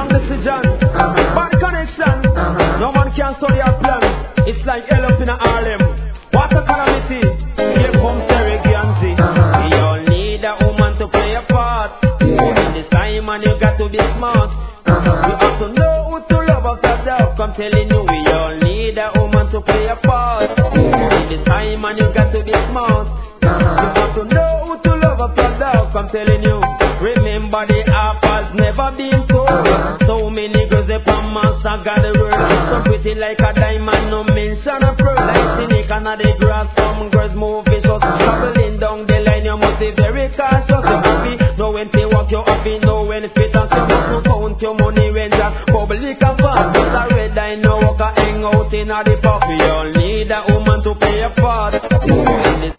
Wrong decision, bad connection. No man can study a plan. It's like hell up in a Harlem. What a calamity. Here comes Terry Gianzi. We all need a woman to play a part. In this time and you got to be smart. You have to know who to love after that. I'm telling you, we all need a woman to play a part. In this time and you got to be smart. You have to know who to love after that. I'm telling you, remember the apples never been cold. So many girls they promise I got the word. So pretty like a diamond, no mention of pearl. Like cynic under the grass, some girls move vicious. Traveling down the line, you must be very cautious. You happy, know when to walk, you happy, know when fit and so you count your money when you're public and fun. Just a red eye, no walk, hang out in the park. We all need a woman to play a part.